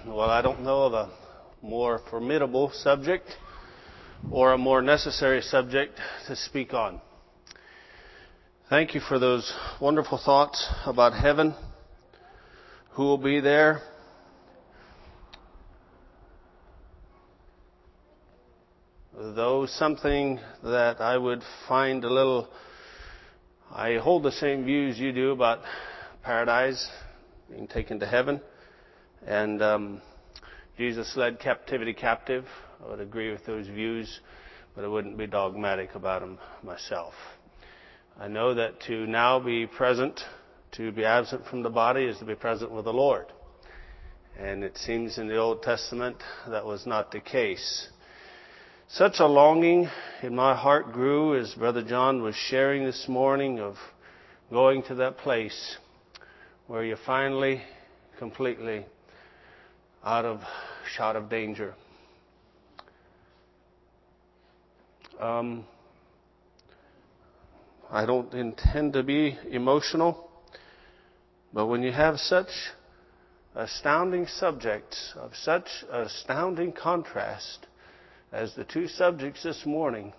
Well, I don't know of a more formidable subject or a more necessary subject to speak on. Thank you for those wonderful thoughts about heaven, who will be there. Though something that I would find I hold the same views you do about paradise, being taken to heaven. And Jesus led captivity captive. I would agree with those views, but I wouldn't be dogmatic about them myself. I know that to now be present, to be absent from the body, is to be present with the Lord. And it seems in the Old Testament that was not the case. Such a longing in my heart grew as Brother John was sharing this morning of going to that place where you're finally, completely out of shot of danger. I don't intend to be emotional, but when you have such astounding subjects of such astounding contrast as the two subjects this morning,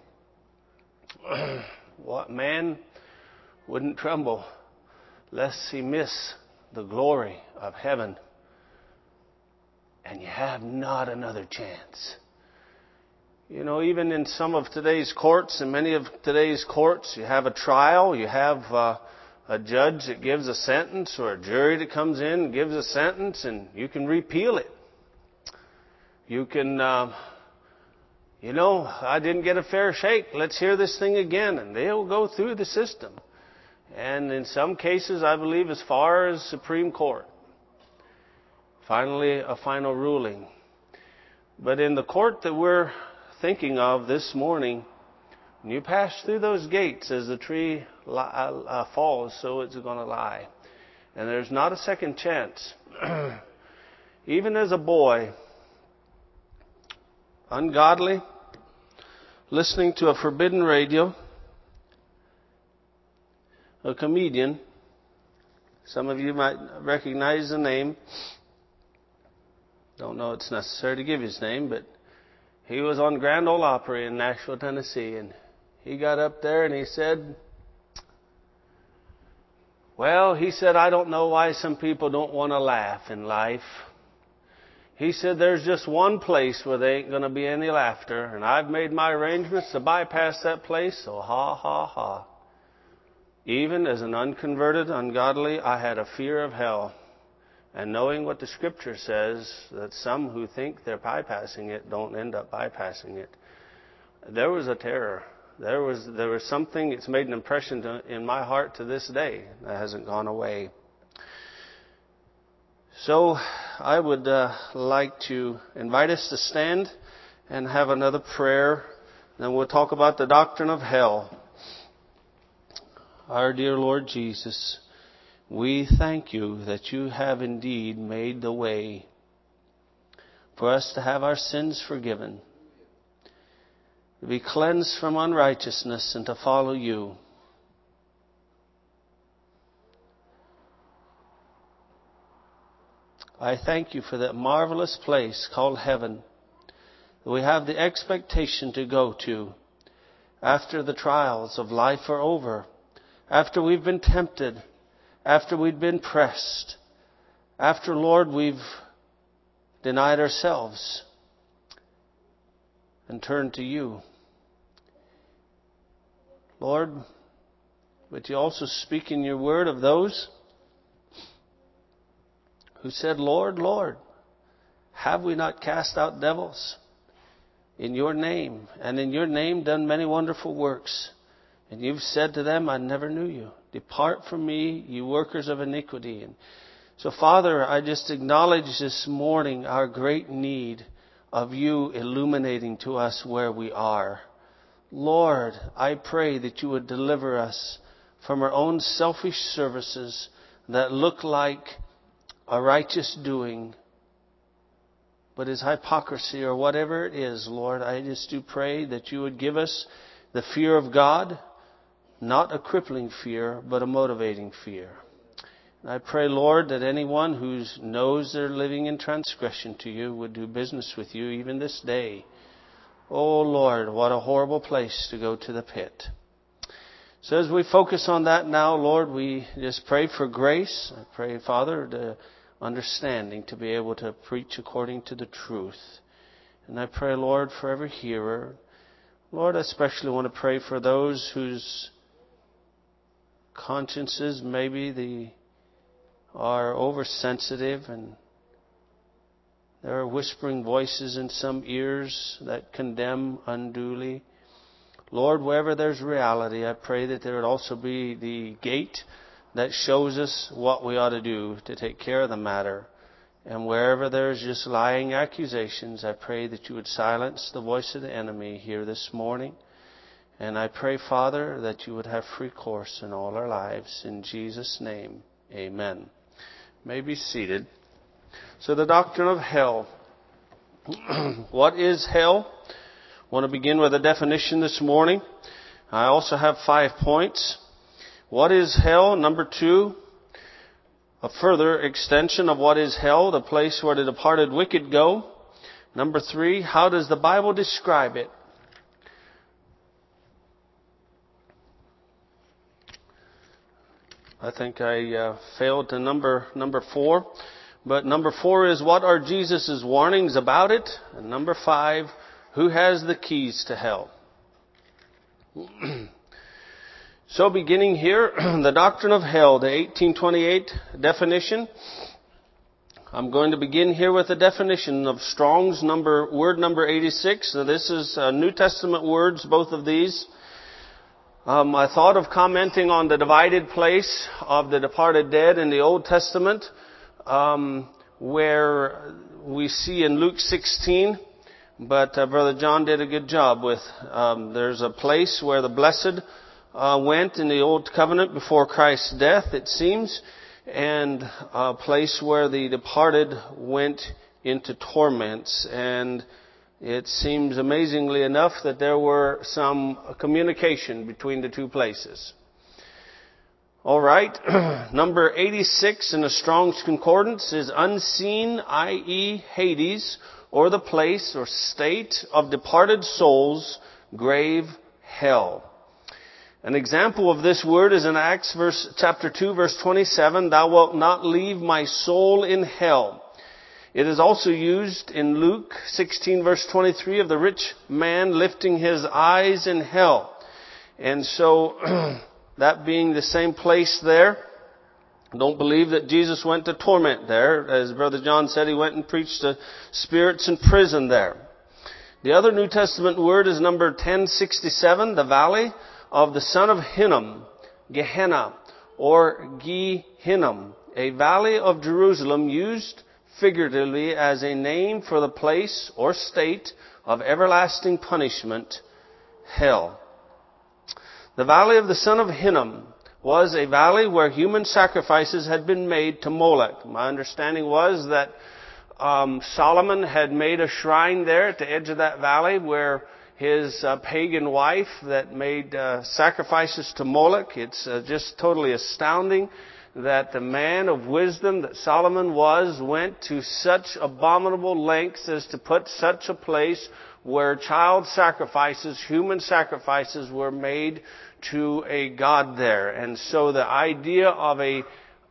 what man wouldn't tremble lest he miss the glory of heaven? And you have not another chance. You know, even in some of today's courts, in many of today's courts, you have a trial, you have a judge that gives a sentence, or a jury that comes in and gives a sentence, and you can repeal it. You can, I didn't get a fair shake. Let's hear this thing again. And they'll go through the system. And in some cases, I believe, as far as Supreme Court. Finally, a final ruling. But in the court that we're thinking of this morning, when you pass through those gates, as the tree falls, so it's going to lie. And there's not a second chance. Even as a boy, ungodly, listening to a forbidden radio, a comedian, some of you might recognize the name. Don't know it's necessary to give his name, but he was on Grand Ole Opry in Nashville, Tennessee, and he got up there and he said, I don't know why some people don't want to laugh in life. He said, there's just one place where there ain't going to be any laughter, and I've made my arrangements to bypass that place, so ha, ha, ha. Even as an unconverted, ungodly, I had a fear of hell. And knowing what the Scripture says, that some who think they're bypassing it don't end up bypassing it. There was a terror. There was something, it's made an impression in my heart to this day that hasn't gone away. So I would like to invite us to stand and have another prayer. Then we'll talk about the doctrine of hell. Our dear Lord Jesus, we thank you that you have indeed made the way for us to have our sins forgiven, to be cleansed from unrighteousness and to follow you. I thank you for that marvelous place called heaven that we have the expectation to go to after the trials of life are over, after we've been tempted, after we've been pressed, after, Lord, we've denied ourselves and turned to you. Lord, but you also speak in your word of those who said, Lord, Lord, have we not cast out devils in your name, and in your name done many wonderful works? And you've said to them, I never knew you. Depart from me, you workers of iniquity. And so, Father, I just acknowledge this morning our great need of you illuminating to us where we are. Lord, I pray that you would deliver us from our own selfish services that look like a righteous doing, but is hypocrisy or whatever it is. Lord, I just do pray that you would give us the fear of God, not a crippling fear, but a motivating fear. I pray, Lord, that anyone who knows they're living in transgression to you would do business with you even this day. Oh, Lord, what a horrible place to go to the pit. So as we focus on that now, Lord, we just pray for grace. I pray, Father, the understanding to be able to preach according to the truth. And I pray, Lord, for every hearer. Lord, I especially want to pray for those whose consciences maybe are oversensitive and there are whispering voices in some ears that condemn unduly. Lord, wherever there's reality, I pray that there would also be the gate that shows us what we ought to do to take care of the matter. And wherever there's just lying accusations, I pray that you would silence the voice of the enemy here this morning. And I pray, Father, that you would have free course in all our lives. In Jesus' name, amen. You may be seated. So the doctrine of hell. What is hell? I want to begin with a definition this morning. I also have 5 points. What is hell? Number 2, a further extension of what is hell, the place where the departed wicked go. Number 3, how does the Bible describe it? I think I failed to number 4. But number 4 is, what are Jesus' warnings about it? And number 5, who has the keys to hell? So beginning here, the doctrine of hell, the 1828 definition. I'm going to begin here with a definition of Strong's word number 86. Now this is New Testament words, both of these. I thought of commenting on the divided place of the departed dead in the Old Testament, where we see in Luke 16, but Brother John did a good job with, there's a place where the blessed went in the Old Covenant before Christ's death, it seems, and a place where the departed went into torments. And it seems amazingly enough that there were some communication between the two places. All right. Number 86 in the Strong's Concordance is unseen, i.e. Hades, or the place or state of departed souls, grave, hell. An example of this word is in Acts chapter 2, verse 27, "Thou wilt not leave my soul in hell." It is also used in Luke 16, verse 23, of the rich man lifting his eyes in hell. And so, that being the same place there, don't believe that Jesus went to torment there. As Brother John said, he went and preached to spirits in prison there. The other New Testament word is number 1067, the valley of the son of Hinnom, Gehenna, or Gehinnom, a valley of Jerusalem used figuratively as a name for the place or state of everlasting punishment, hell. The valley of the son of Hinnom was a valley where human sacrifices had been made to Molech. My understanding was that Solomon had made a shrine there at the edge of that valley where his pagan wife that made sacrifices to Molech. It's just totally astounding that the man of wisdom that Solomon went to such abominable lengths as to put such a place where child sacrifices, human sacrifices, were made to a god there. And so the idea of a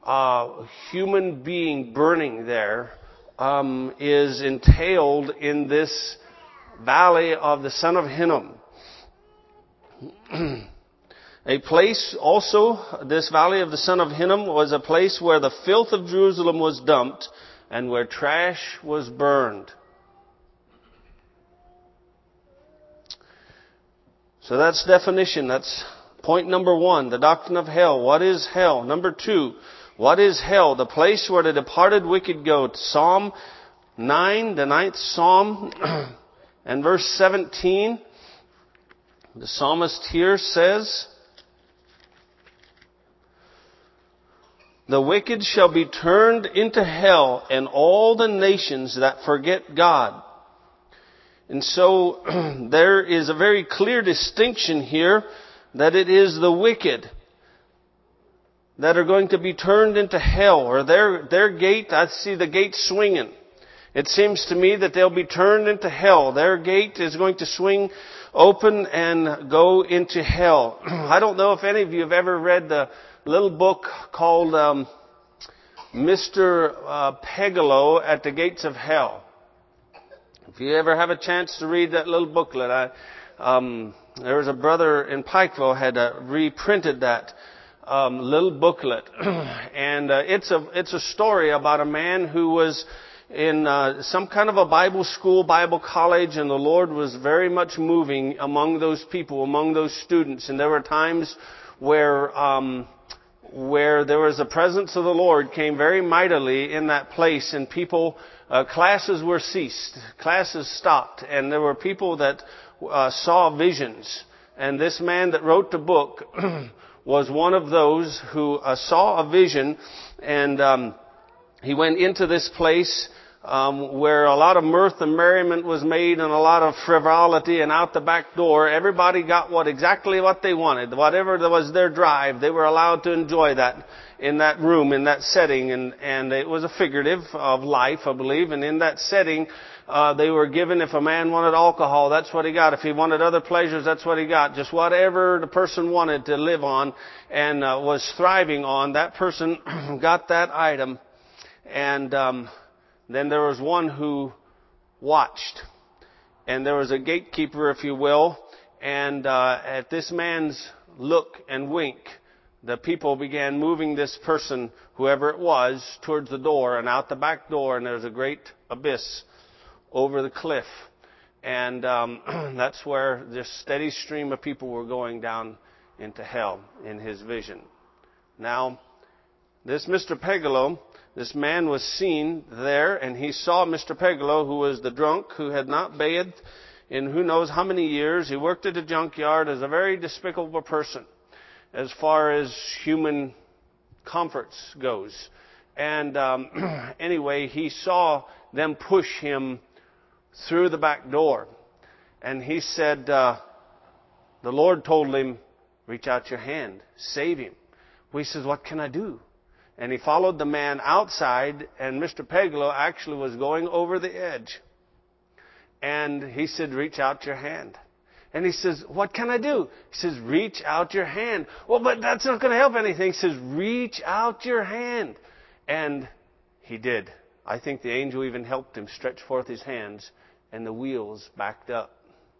human being burning there is entailed in this valley of the son of Hinnom. A place also, this valley of the son of Hinnom was a place where the filth of Jerusalem was dumped and where trash was burned. So that's definition. That's point number 1, the doctrine of hell. What is hell? Number 2, what is hell? The place where the departed wicked go. Psalm 9, the 9th Psalm, and verse 17, the psalmist here says, "The wicked shall be turned into hell, and all the nations that forget God." And so there is a very clear distinction here that it is the wicked that are going to be turned into hell, or their gate, I see the gate swinging. It seems to me that they'll be turned into hell. Their gate is going to swing open and go into hell. I don't know if any of you have ever read the little book called Mr. Pegalo at the Gates of Hell. If you ever have a chance to read that little booklet, there was a brother in Pikeville had reprinted that little booklet, and it's a story about a man who was in some kind of a Bible school, Bible college, and the Lord was very much moving among those people, among those students. And there were times where there was the presence of the Lord came very mightily in that place, and people, classes were ceased, classes stopped, and there were people that saw visions. And this man that wrote the book was one of those who saw a vision, and he went into this place where a lot of mirth and merriment was made and a lot of frivolity, and out the back door, everybody got exactly what they wanted. Whatever was their drive, they were allowed to enjoy that in that room, in that setting, and it was a figurative of life, I believe, and in that setting, they were given, if a man wanted alcohol, that's what he got. If he wanted other pleasures, that's what he got. Just whatever the person wanted to live on and was thriving on, that person got that item. And then there was one who watched. And there was a gatekeeper, if you will. And at this man's look and wink, the people began moving this person, whoever it was, towards the door and out the back door. And there was a great abyss over the cliff. And that's where this steady stream of people were going down into hell in his vision. Now, this Mr. Pegalo, this man was seen there, and he saw Mr. Pegalo, who was the drunk, who had not bathed in who knows how many years. He worked at a junkyard as a very despicable person as far as human comforts goes. And anyway, he saw them push him through the back door. And he said, the Lord told him, reach out your hand, save him. Well, he says, what can I do? And he followed the man outside, and Mr. Pegalo actually was going over the edge. And he said, reach out your hand. And he says, what can I do? He says, reach out your hand. Well, but that's not going to help anything. He says, reach out your hand. And he did. I think the angel even helped him stretch forth his hands, and the wheels backed up.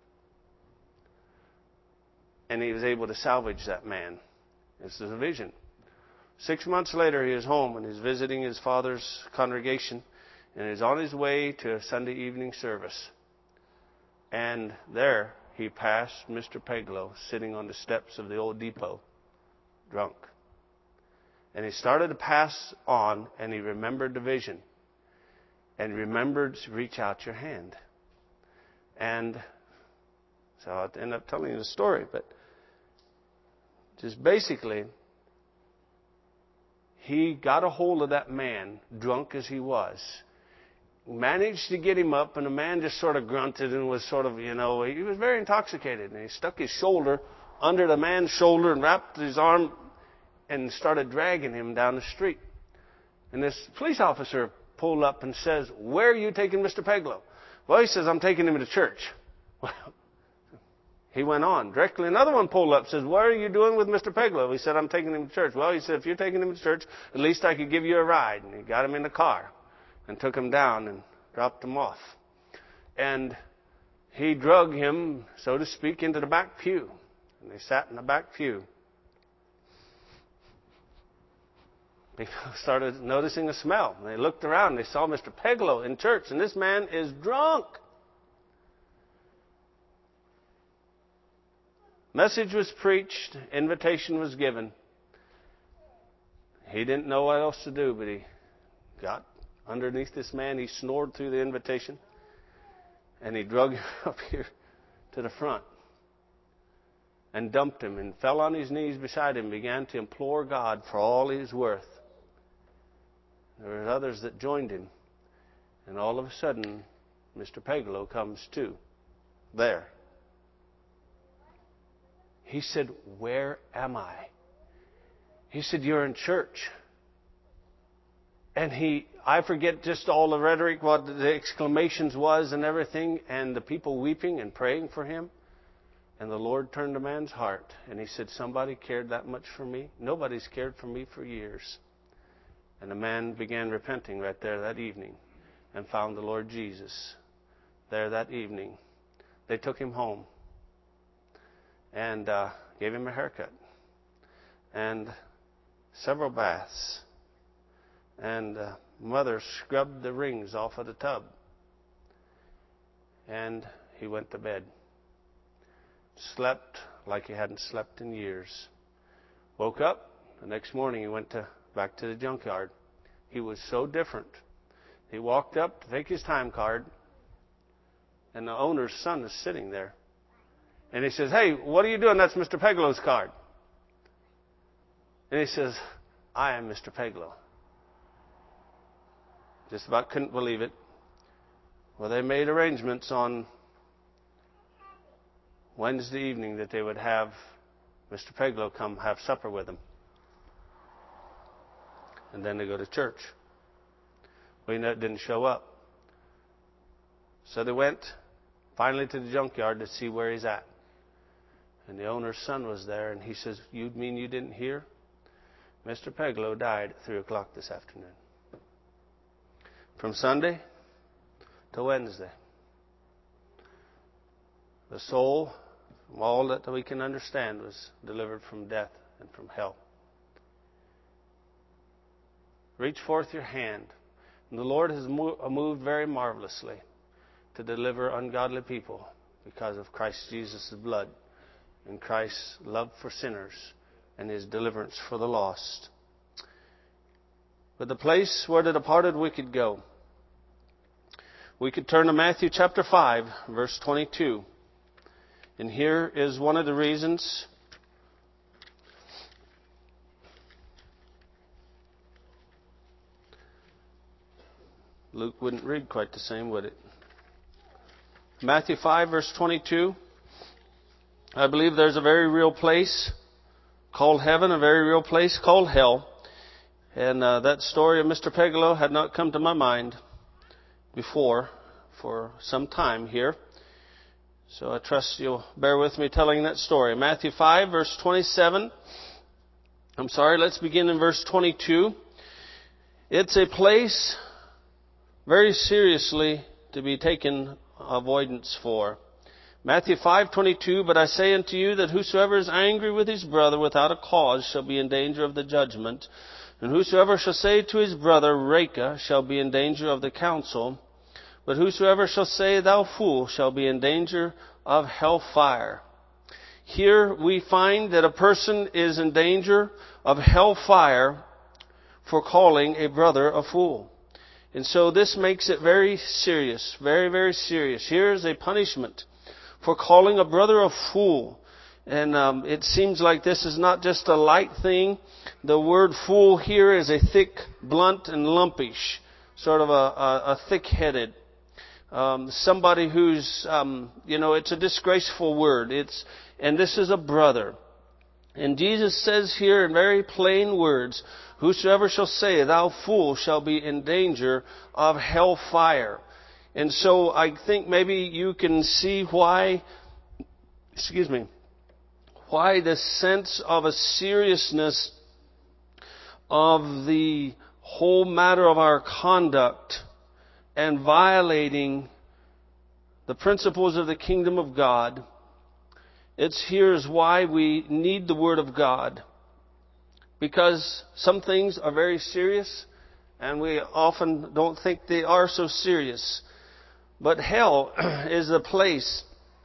And he was able to salvage that man. This is a vision. 6 months later, he is home and he's visiting his father's congregation, and he's on his way to a Sunday evening service. And there he passed Mr. Pegalo sitting on the steps of the old depot, drunk. And he started to pass on, and he remembered the vision. And remembered to reach out your hand. And so I'll end up telling you the story, but just basically, he got a hold of that man, drunk as he was, managed to get him up, and the man just sort of grunted and was sort of, he was very intoxicated. And he stuck his shoulder under the man's shoulder and wrapped his arm and started dragging him down the street. And this police officer pulled up and says, where are you taking Mr. Pegalo? Well, he says, I'm taking him to church. Well, he went on. Directly another one pulled up and says, what are you doing with Mr. Pegalo? He said, I'm taking him to church. Well, he said, if you're taking him to church, at least I could give you a ride. And he got him in the car and took him down and dropped him off. And he drug him, so to speak, into the back pew. And they sat in the back pew. People started noticing a smell. And they looked around and they saw Mr. Pegalo in church. And this man is drunk. Message was preached. Invitation was given. He didn't know what else to do, but he got underneath this man. He snored through the invitation. And he drug him up here to the front. And dumped him and fell on his knees beside him. Began to implore God for all he was worth. There were others that joined him. And all of a sudden, Mr. Pegalo comes to. There. He said, where am I? He said, "You're in church." And I forget just all the rhetoric, what the exclamations was and everything, and the people weeping and praying for him. And the Lord turned the man's heart, and he said, "Somebody cared that much for me? Nobody's cared for me for years." And the man began repenting right there that evening and found the Lord Jesus there that evening. They took him home and gave him a haircut and several baths. And mother scrubbed the rings off of the tub. And he went to bed. Slept like he hadn't slept in years. Woke up. The next morning he went back to the junkyard. He was so different. He walked up to take his time card. And the owner's son is sitting there. And he says, "Hey, what are you doing? That's Mr. Peglow's card." And he says, "I am Mr. Peglow." Just about couldn't believe it. Well, they made arrangements on Wednesday evening that they would have Mr. Peglow come have supper with them. And then they go to church. Well, it didn't show up. So they went finally to the junkyard to see where he's at. And the owner's son was there, and he says, "You mean you didn't hear? Mr. Peglow died at 3 o'clock this afternoon." From Sunday to Wednesday. The soul, from all that we can understand, was delivered from death and from hell. Reach forth your hand. And the Lord has moved very marvelously to deliver ungodly people because of Christ Jesus' blood and Christ's love for sinners and His deliverance for the lost. But the place where the departed wicked go. We could turn to Matthew chapter 5, verse 22. And here is one of the reasons Luke wouldn't read quite the same, would it? Matthew 5, verse 22. I believe there's a very real place called heaven, a very real place called hell. And that story of Mr. Peglow had not come to my mind before for some time here. So I trust you'll bear with me telling that story. Matthew 5, verse 27. Let's begin in verse 22. It's a place very seriously to be taken avoidance for. Matthew 5:22, "But I say unto you that whosoever is angry with his brother without a cause shall be in danger of the judgment. And whosoever shall say to his brother, Raca, shall be in danger of the council. But whosoever shall say, Thou fool, shall be in danger of hellfire." Here we find that a person is in danger of hellfire for calling a brother a fool. And so this makes it very serious, very, very serious. Here is a punishment for calling a brother a fool. And it seems like this is not just a light thing. The word fool here is a thick, blunt, and lumpish, sort of a thick-headed. Somebody who's, it's a disgraceful word. And this is a brother. And Jesus says here in very plain words, "Whosoever shall say, Thou fool, shall be in danger of hellfire." And so I think maybe you can see why the sense of a seriousness of the whole matter of our conduct and violating the principles of the kingdom of God. Here's why we need the Word of God. Because some things are very serious, and we often don't think they are so serious. But hell is a place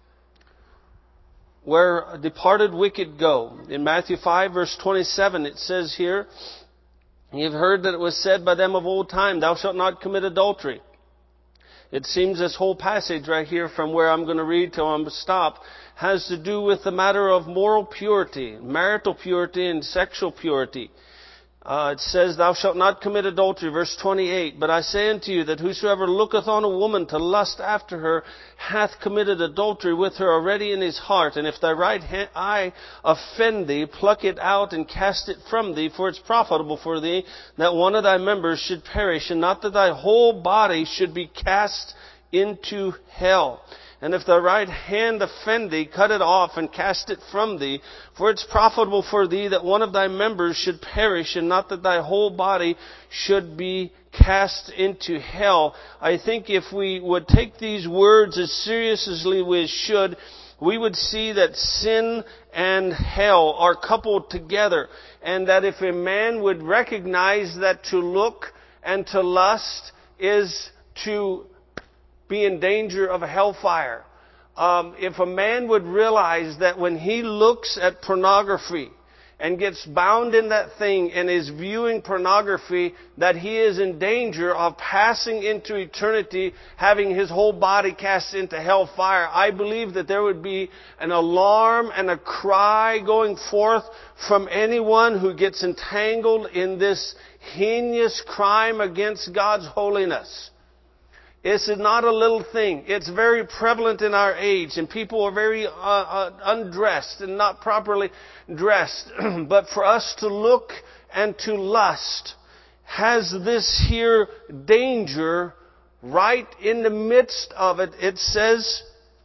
where departed wicked go. In Matthew 5, verse 27, it says here, "You've heard that it was said by them of old time, Thou shalt not commit adultery." It seems this whole passage right here from where I'm going to read till I'm stop has to do with the matter of moral purity, marital purity, and sexual purity. It says, "Thou shalt not commit adultery," verse 28. "But I say unto you that whosoever looketh on a woman to lust after her hath committed adultery with her already in his heart. And if thy right eye offend thee, pluck it out and cast it from thee. For it's profitable for thee that one of thy members should perish, and not that thy whole body should be cast into hell. And if thy right hand offend thee, cut it off and cast it from thee. For it's profitable for thee that one of thy members should perish, and not that thy whole body should be cast into hell." I think if we would take these words as seriously as we should, we would see that sin and hell are coupled together. And that if a man would recognize that to look and to lust is to be in danger of a hellfire. If a man would realize that when he looks at pornography and gets bound in that thing and is viewing pornography, that he is in danger of passing into eternity, having his whole body cast into hellfire, I believe that there would be an alarm and a cry going forth from anyone who gets entangled in this heinous crime against God's holiness. This is not a little thing. It's very prevalent in our age, and people are very undressed and not properly dressed. But for us to look and to lust has this here danger right in the midst of it. It says,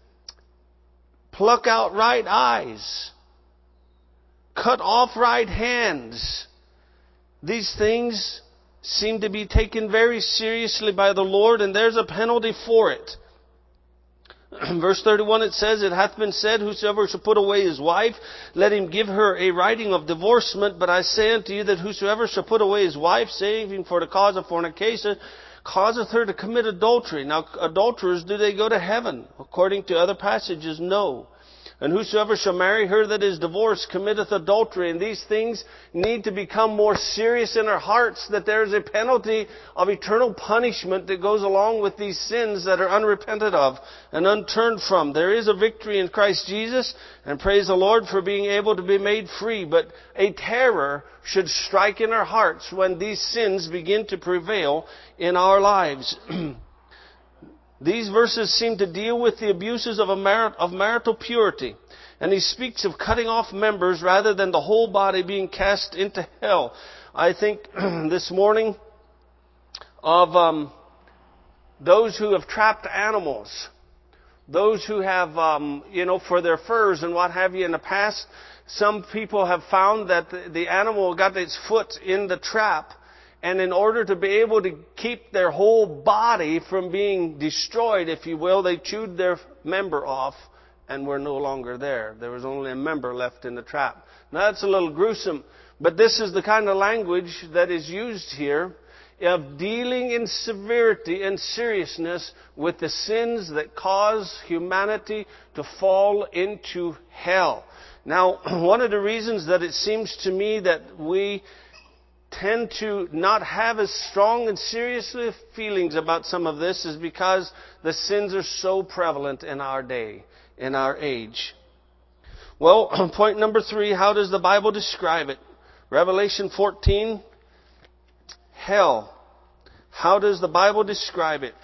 pluck out right eyes, cut off right hands. These things seem to be taken very seriously by the Lord, and there's a penalty for it. Verse 31, it says, "It hath been said, whosoever shall put away his wife, let him give her a writing of divorcement. But I say unto you that whosoever shall put away his wife, saving for the cause of fornication, causeth her to commit adultery." Now, adulterers, do they go to heaven? According to other passages, no. "And whosoever shall marry her that is divorced committeth adultery." And these things need to become more serious in our hearts, that there is a penalty of eternal punishment that goes along with these sins that are unrepented of and unturned from. There is a victory in Christ Jesus, and praise the Lord for being able to be made free. But a terror should strike in our hearts when these sins begin to prevail in our lives. These verses seem to deal with the abuses of marital purity. And he speaks of cutting off members rather than the whole body being cast into hell. I think this morning of those who have trapped animals. Those who have, for their furs and what have you in the past. Some people have found that the animal got its foot in the trap. And in order to be able to keep their whole body from being destroyed, if you will, they chewed their member off and were no longer there. There was only a member left in the trap. Now that's a little gruesome, but this is the kind of language that is used here of dealing in severity and seriousness with the sins that cause humanity to fall into hell. Now, one of the reasons that it seems to me that we tend to not have as strong and serious feelings about some of this is because the sins are so prevalent in our day, in our age. Well, point number 3, how does the Bible describe it? Revelation 14, hell. How does the Bible describe it?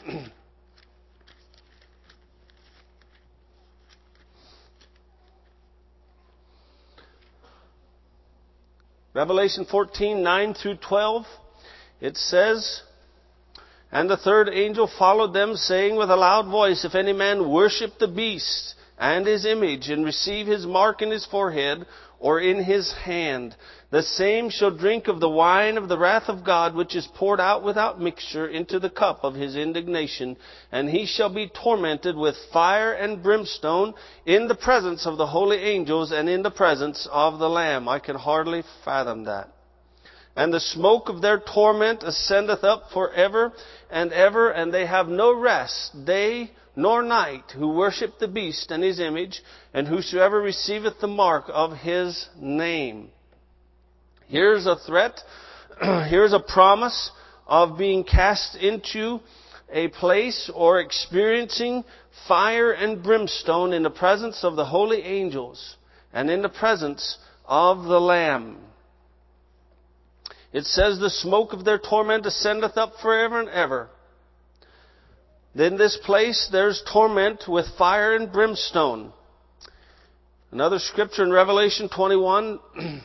Revelation 14, 9 through 12, it says, "And the third angel followed them, saying with a loud voice, If any man worship the beast and his image, and receive his mark in his forehead or in his hand, the same shall drink of the wine of the wrath of God, which is poured out without mixture into the cup of his indignation. And he shall be tormented with fire and brimstone in the presence of the holy angels and in the presence of the Lamb." I can hardly fathom that. "And the smoke of their torment ascendeth up for ever and ever, and they have no rest, day nor night, who worship the beast and his image, and whosoever receiveth the mark of his name." Here's a threat. Here's a promise of being cast into a place or experiencing fire and brimstone in the presence of the holy angels and in the presence of the Lamb. It says, the smoke of their torment ascendeth up forever and ever. In this place there's torment with fire and brimstone. Another scripture in Revelation 21,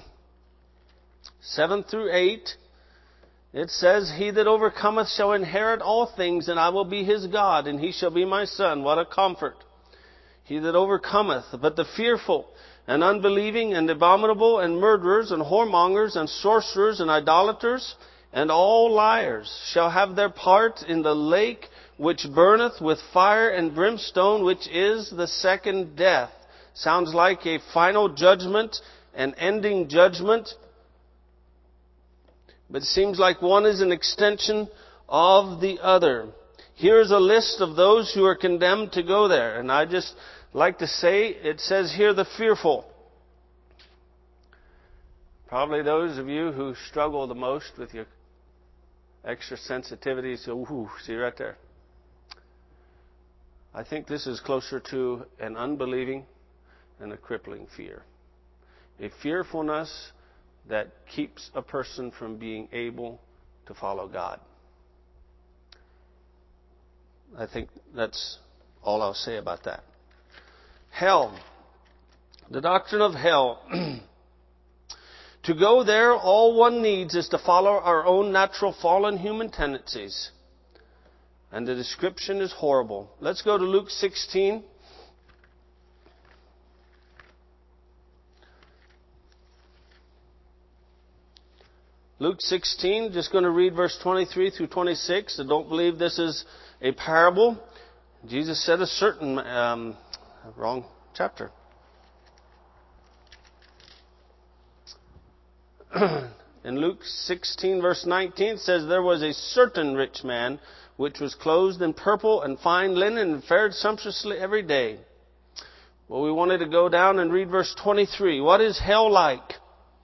7 through 8, it says, he that overcometh shall inherit all things, and I will be his God, and he shall be my son. What a comfort. He that overcometh. But the fearful and unbelieving and abominable and murderers and whoremongers and sorcerers and idolaters and all liars shall have their part in the lake which burneth with fire and brimstone, which is the second death. Sounds like a final judgment, an ending judgment. But it seems like one is an extension of the other. Here's a list of those who are condemned to go there. And I just like to say, it says here the fearful. Probably those of you who struggle the most with your extra sensitivity. So, see right there. I think this is closer to an unbelieving and a crippling fear. A fearfulness that keeps a person from being able to follow God. I think that's all I'll say about that. Hell. The doctrine of hell. To go there, all one needs is to follow our own natural fallen human tendencies. And the description is horrible. Let's go to Luke 16. Luke 16, just going to read verse 23 through 26. I don't believe this is a parable. Jesus said a certain, wrong chapter. In Luke 16 verse 19 it says, there was a certain rich man which was clothed in purple and fine linen and fared sumptuously every day. Well, we wanted to go down and read verse 23. What is hell like?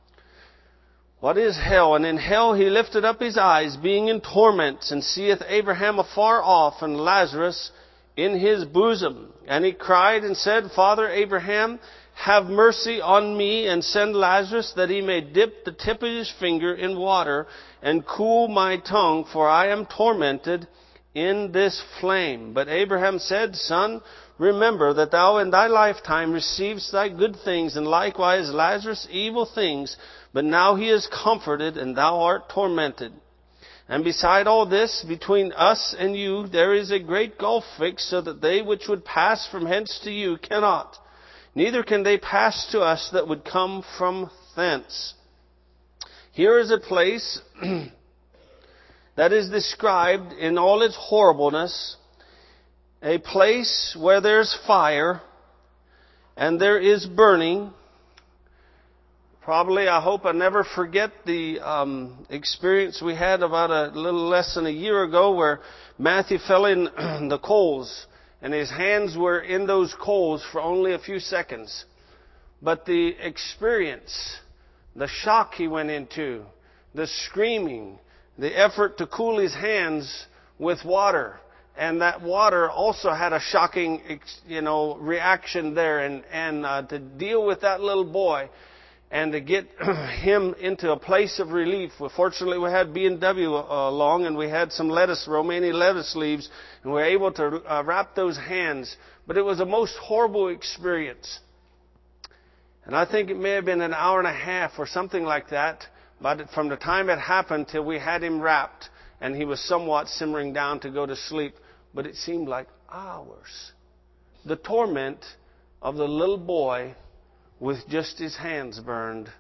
What is hell? And in hell he lifted up his eyes, being in torments, and seeth Abraham afar off, and Lazarus in his bosom. And he cried and said, Father Abraham, have mercy on me, and send Lazarus, that he may dip the tip of his finger in water, and cool my tongue, for I am tormented in this flame. But Abraham said, Son, remember that thou in thy lifetime receivest thy good things, and likewise Lazarus evil things. But now he is comforted, and thou art tormented. And beside all this, between us and you, there is a great gulf fixed, so that they which would pass from hence to you cannot. Neither can they pass to us that would come from thence. Here is a place that is described in all its horribleness. A place where there's fire, and there is burning. Probably, I hope I never forget the experience we had about a little less than a year ago where Matthew fell in the coals and his hands were in those coals for only a few seconds. But the experience, the shock he went into, the screaming, the effort to cool his hands with water, and that water also had a shocking, reaction there, and to deal with that little boy. And to get him into a place of relief. Well, fortunately, we had B&W along, and we had some Romanian lettuce leaves, and we were able to wrap those hands. But it was a most horrible experience. And I think it may have been an hour and a half or something like that, but from the time it happened till we had him wrapped, and he was somewhat simmering down to go to sleep. But it seemed like hours. The torment of the little boy with just his hands burned.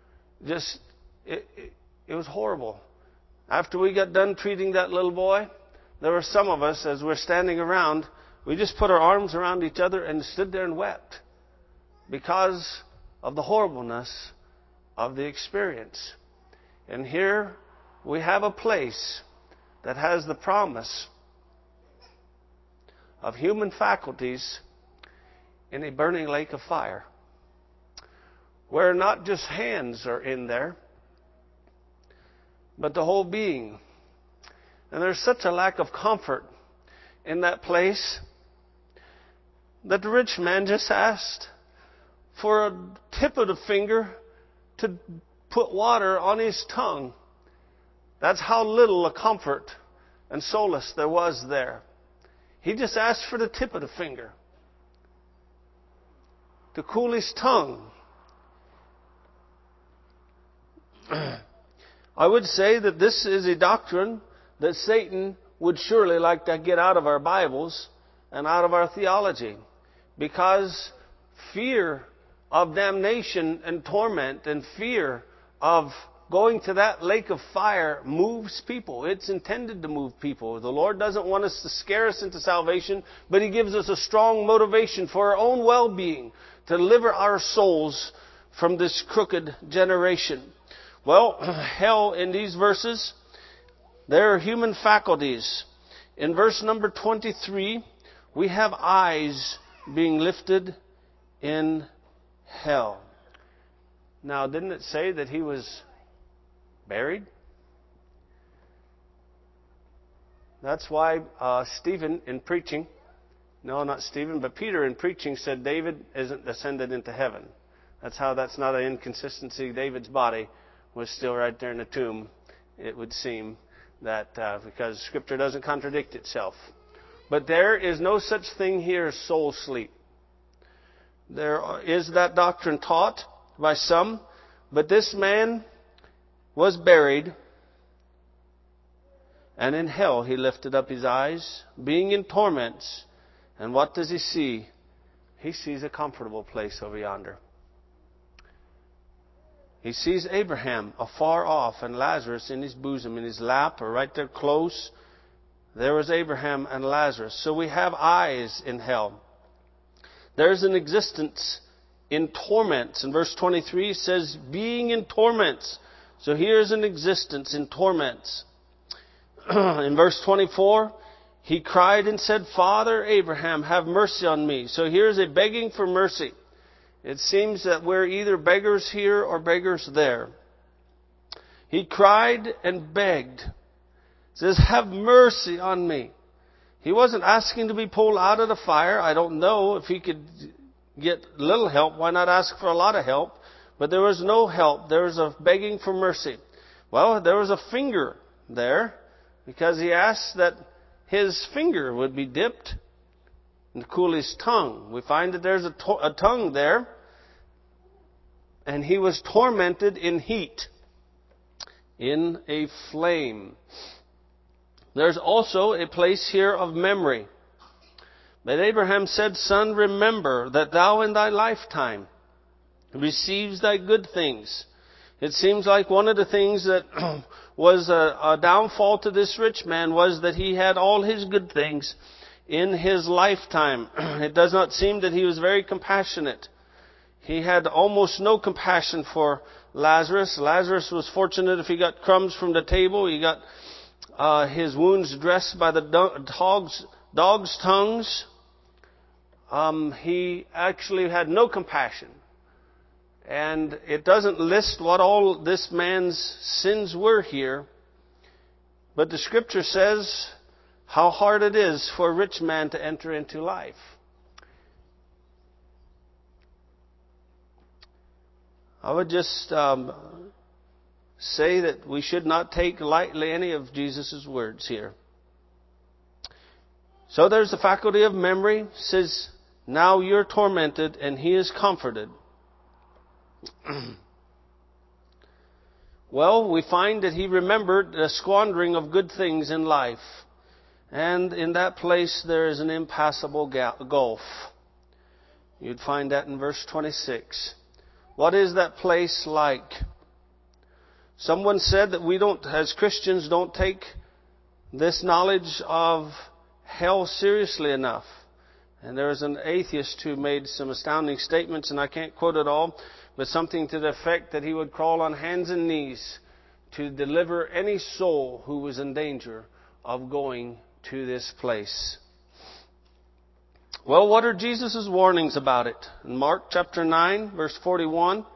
It was horrible. After we got done treating that little boy, there were some of us, as we're standing around, we just put our arms around each other and stood there and wept because of the horribleness of the experience. And here we have a place that has the promise of human faculties in a burning lake of fire, where not just hands are in there, but the whole being. And there's such a lack of comfort in that place that the rich man just asked for a tip of the finger to put water on his tongue That's how little a comfort and solace there was there. He just asked for the tip of the finger to cool his tongue. I would say that this is a doctrine that Satan would surely like to get out of our Bibles and out of our theology, because fear of damnation and torment and fear of going to that lake of fire moves people. It's intended to move people. The Lord doesn't want us to scare us into salvation, but He gives us a strong motivation for our own well-being, to deliver our souls from this crooked generation. Well, hell in these verses, there are human faculties. In verse number 23, we have eyes being lifted in hell. Now, didn't it say that he was buried? That's why Stephen in preaching, no, not Stephen, but Peter in preaching said David isn't ascended into heaven. That's not an inconsistency. David's body was still right there in the tomb, it would seem, that because Scripture doesn't contradict itself. But there is no such thing here as soul sleep. There is that doctrine taught by some, but this man was buried, and in hell he lifted up his eyes, being in torments. And what does he see? He sees a comfortable place over yonder. He sees Abraham afar off and Lazarus in his bosom, in his lap, or right there close. There was Abraham and Lazarus. So we have eyes in hell. There's an existence in torments. In verse 23 it says, being in torments. So here's an existence in torments. In verse 24, he cried and said, Father Abraham, have mercy on me. So here's a begging for mercy. It seems that we're either beggars here or beggars there. He cried and begged. It says, have mercy on me. He wasn't asking to be pulled out of the fire. I don't know if he could get little help. Why not ask for a lot of help? But there was no help. There was a begging for mercy. Well, there was a finger there, because he asked that his finger would be dipped and cool his tongue. We find that there's a tongue there. And he was tormented in heat, in a flame. There's also a place here of memory. But Abraham said, Son, remember that thou in thy lifetime receives thy good things. It seems like one of the things that was a downfall to this rich man was that he had all his good things in his lifetime. It does not seem that he was very compassionate. He had almost no compassion for Lazarus. Lazarus was fortunate if he got crumbs from the table. He got his wounds dressed by the dog's tongues. He actually had no compassion. And it doesn't list what all this man's sins were here. But the Scripture says how hard it is for a rich man to enter into life. I would just say that we should not take lightly any of Jesus' words here. So there's the faculty of memory. It says, now you're tormented and he is comforted. Well, we find that he remembered the squandering of good things in life. And in that place there is an impassable gulf. You'd find that in verse 26. What is that place like? Someone said that we don't, as Christians, don't take this knowledge of hell seriously enough. And there was an atheist who made some astounding statements, and I can't quote it all, but something to the effect that he would crawl on hands and knees to deliver any soul who was in danger of going to this place. Well, what are Jesus' warnings about it? In Mark chapter 9, verse 41.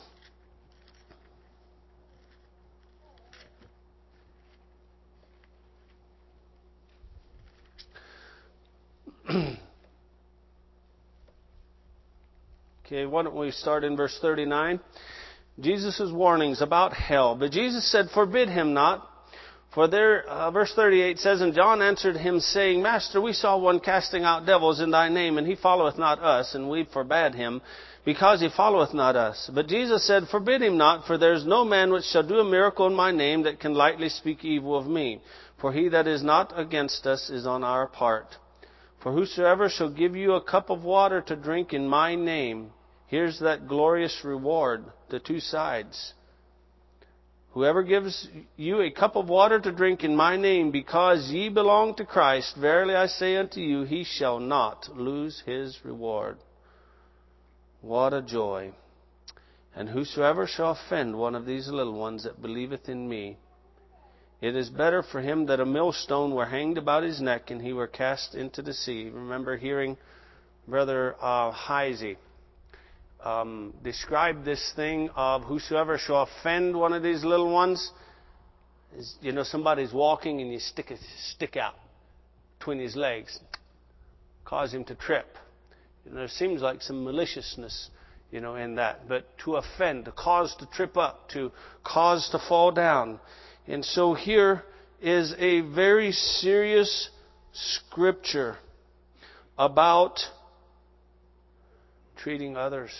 Okay, why don't we start in verse 39? Jesus' warnings about hell. But Jesus said, forbid him not, For there, verse 38 says, And John answered him, saying, Master, we saw one casting out devils in thy name, and he followeth not us, and we forbade him, because he followeth not us. But Jesus said, Forbid him not, for there is no man which shall do a miracle in my name that can lightly speak evil of me. For he that is not against us is on our part. For whosoever shall give you a cup of water to drink in my name, here's that glorious reward, the two sides. Whoever gives you a cup of water to drink in my name, because ye belong to Christ, verily I say unto you, he shall not lose his reward. What a joy. And whosoever shall offend one of these little ones that believeth in me, it is better for him that a millstone were hanged about his neck and he were cast into the sea. Remember hearing Brother Heisey describe this thing of whosoever shall offend one of these little ones. Somebody's walking and you stick a stick out between his legs, cause him to trip. There seems like some maliciousness, in that. But to offend, to cause to trip up, to cause to fall down. And so here is a very serious scripture about treating others.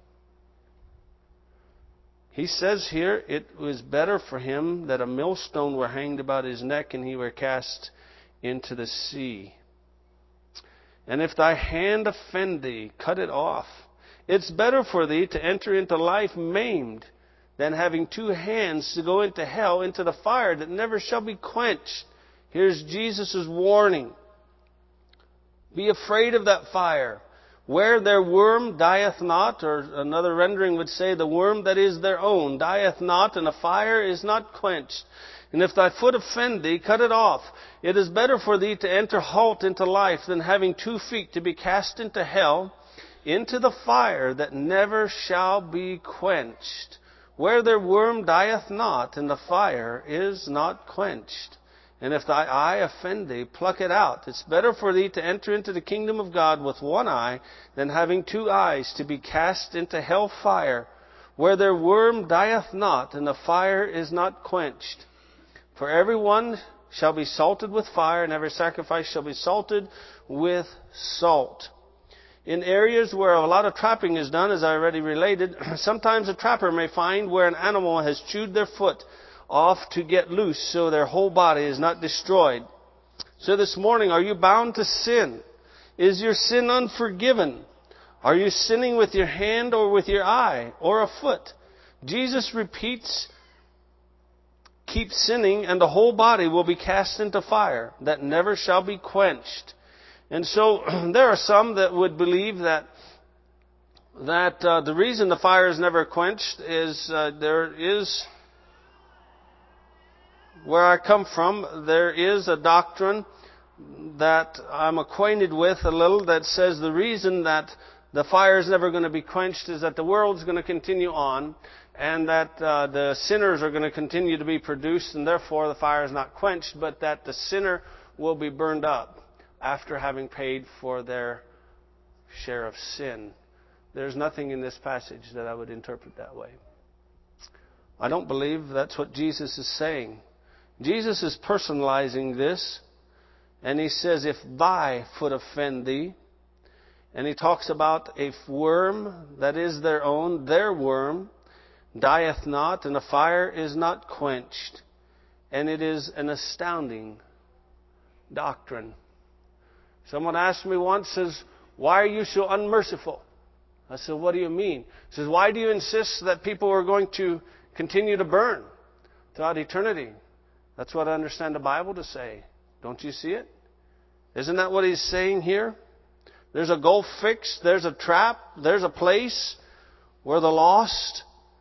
He says here, it was better for him that a millstone were hanged about his neck and he were cast into the sea. And if thy hand offend thee, cut it off. It's better for thee to enter into life maimed than having two hands to go into hell, into the fire that never shall be quenched. Here's Jesus' warning. Be afraid of that fire. Where their worm dieth not, or another rendering would say, the worm that is their own dieth not, and the fire is not quenched. And if thy foot offend thee, cut it off. It is better for thee to enter halt into life than having 2 feet to be cast into hell, into the fire that never shall be quenched. Where their worm dieth not, and the fire is not quenched. And if thy eye offend thee, pluck it out. It's better for thee to enter into the kingdom of God with one eye than having 2 eyes to be cast into hell fire, where their worm dieth not, and the fire is not quenched. For every one shall be salted with fire, and every sacrifice shall be salted with salt. In areas where a lot of trapping is done, as I already related, sometimes a trapper may find where an animal has chewed their foot off to get loose so their whole body is not destroyed. So this morning, are you bound to sin? Is your sin unforgiven? Are you sinning with your hand or with your eye or a foot? Jesus repeats, keep sinning and the whole body will be cast into fire that never shall be quenched. And so there are some that would believe that the reason the fire is never quenched is there is, where I come from, there is a doctrine that I'm acquainted with a little that says the reason that the fire is never going to be quenched is that the world's going to continue on and that the sinners are going to continue to be produced and therefore the fire is not quenched, but that the sinner will be burned up after having paid for their share of sin. There's nothing in this passage that I would interpret that way. I don't believe that's what Jesus is saying. Jesus is personalizing this, and he says, if thy foot offend thee, and he talks about a worm that is their own, their worm, dieth not, and the fire is not quenched. And it is an astounding doctrine. Someone asked me once, says, why are you so unmerciful? I said, what do you mean? He says, why do you insist that people are going to continue to burn throughout eternity? That's what I understand the Bible to say. Don't you see it? Isn't that what he's saying here? There's a goal fixed, there's a trap, there's a place where the lost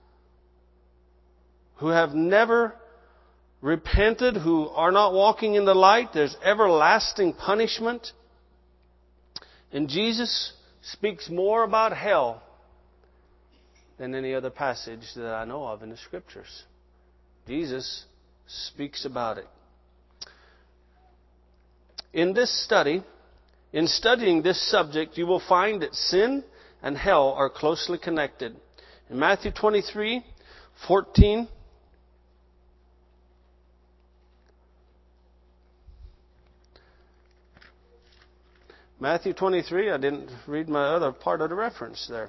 who have never repented, who are not walking in the light, there's everlasting punishment. And Jesus speaks more about hell than any other passage that I know of in the Scriptures. Jesus speaks about it. In this study, in studying this subject, you will find that sin and hell are closely connected. In Matthew 23:14, Matthew 23, I didn't read my other part of the reference there.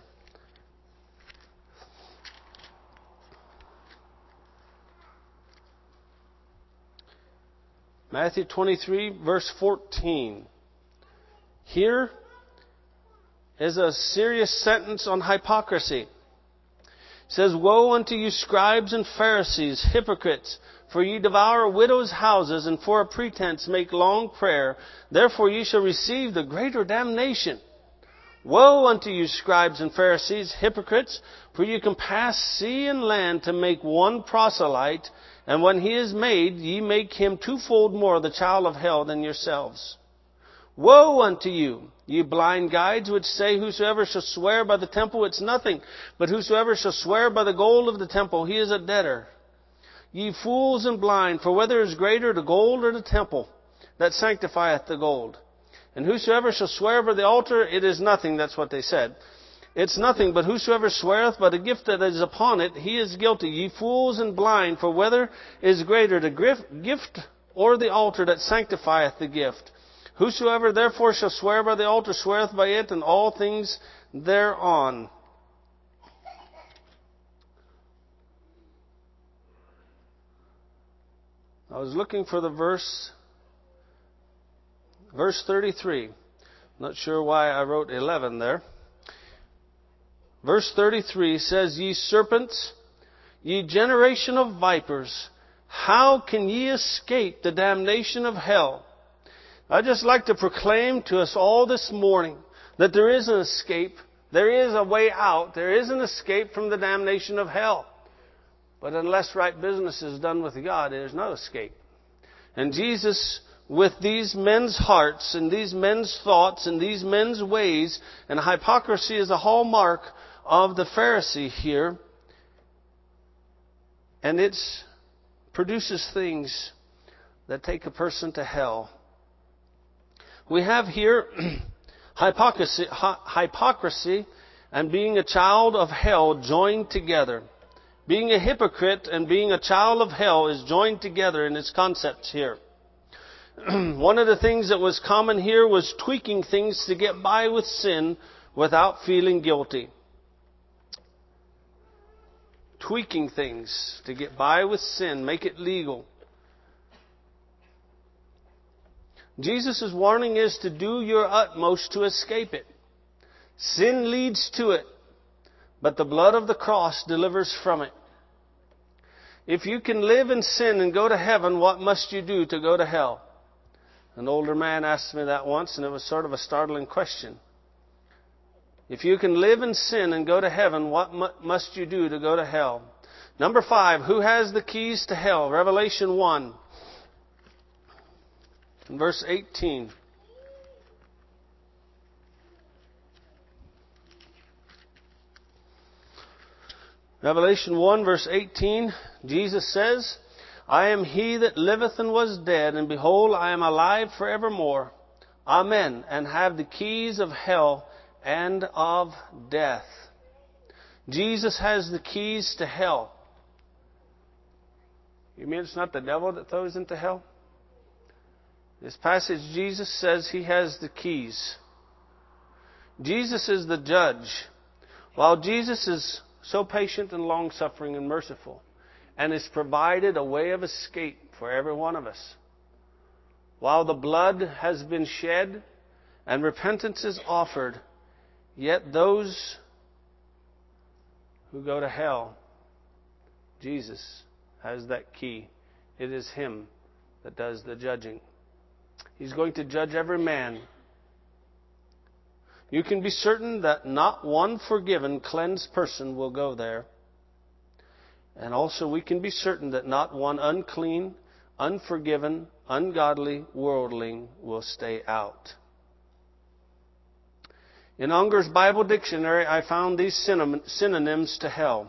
Matthew 23, verse 14. Here is a serious sentence on hypocrisy. It says, "Woe unto you, scribes and Pharisees, hypocrites! For ye devour widows' houses, and for a pretense make long prayer. Therefore ye shall receive the greater damnation. Woe unto you, scribes and Pharisees, hypocrites! For you compass sea and land to make one proselyte, and when he is made, ye make him twofold more the child of hell than yourselves. Woe unto you, ye blind guides, which say, Whosoever shall swear by the temple, it's nothing. But whosoever shall swear by the gold of the temple, he is a debtor. Ye fools and blind, for whether is greater, the gold or the temple that sanctifieth the gold? And whosoever shall swear by the altar, it is nothing." That's what they said. "It's nothing, but whosoever sweareth by the gift that is upon it, he is guilty. Ye fools and blind, for whether is greater, the gift or the altar that sanctifieth the gift? Whosoever therefore shall swear by the altar sweareth by it and all things thereon." I was looking for the verse 33. Not sure why I wrote 11 there. Verse 33 says, "Ye serpents, ye generation of vipers, how can ye escape the damnation of hell?" I'd just like to proclaim to us all this morning that there is an escape. There is a way out. There is an escape from the damnation of hell. But unless right business is done with God, there is no escape. And Jesus, with these men's hearts and these men's thoughts and these men's ways, and hypocrisy is a hallmark of the Pharisee here, and it produces things that take a person to hell. We have here hypocrisy and being a child of hell joined together. Being a hypocrite and being a child of hell is joined together in its concepts here. One of the things that was common here was tweaking things to get by with sin without feeling guilty. Tweaking things to get by with sin, make it legal. Jesus' warning is to do your utmost to escape it. Sin leads to it, but the blood of the cross delivers from it. If you can live in sin and go to heaven, what must you do to go to hell? An older man asked me that once, and it was sort of a startling question. If you can live in sin and go to heaven, what must you do to go to hell? Number 5, who has the keys to hell? Revelation 1, verse 18. Revelation 1, verse 18, Jesus says, "I am he that liveth and was dead, and behold, I am alive forevermore. Amen. And have the keys of hell and of death." Jesus has the keys to hell. You mean it's not the devil that throws into hell? This passage, Jesus says he has the keys. Jesus is the judge. While Jesus is so patient and long-suffering and merciful, and has provided a way of escape for every one of us, while the blood has been shed and repentance is offered, yet those who go to hell, Jesus has that key. It is him that does the judging. He's going to judge every man. You can be certain that not one forgiven, cleansed person will go there. And also we can be certain that not one unclean, unforgiven, ungodly worldling will stay out. In Unger's Bible Dictionary, I found these synonyms to hell: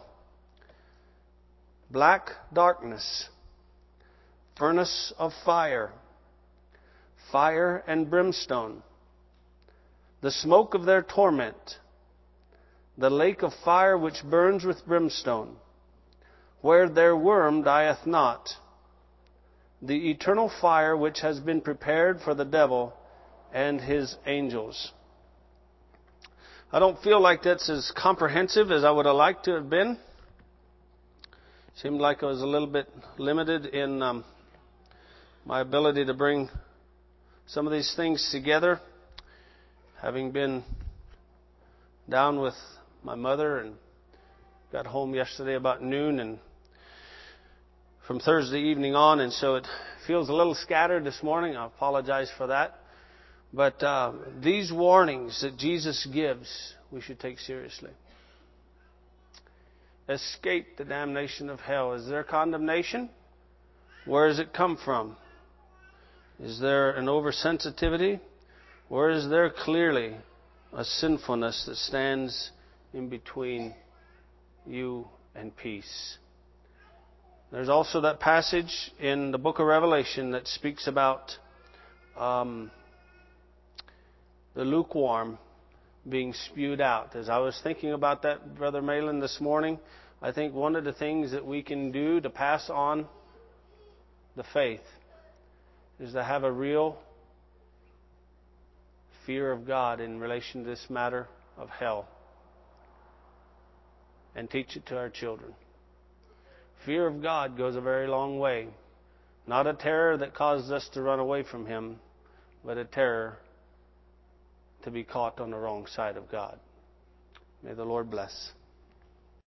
black darkness, furnace of fire, fire and brimstone, the smoke of their torment, the lake of fire which burns with brimstone, where their worm dieth not, the eternal fire which has been prepared for the devil and His angels. I don't feel like that's as comprehensive as I would have liked to have been. Seemed like I was a little bit limited in my ability to bring some of these things together. Having been down with my mother and got home yesterday about noon and from Thursday evening on, and so it feels a little scattered this morning. I apologize for that. But these warnings that Jesus gives, we should take seriously. Escape the damnation of hell. Is there condemnation? Where does it come from? Is there an oversensitivity? Or is there clearly a sinfulness that stands in between you and peace? There's also that passage in the book of Revelation that speaks about the lukewarm being spewed out. As I was thinking about that, Brother Malin, this morning, I think one of the things that we can do to pass on the faith is to have a real fear of God in relation to this matter of hell and teach it to our children. Fear of God goes a very long way. Not a terror that causes us to run away from Him, but a terror to be caught on the wrong side of God. May the Lord bless.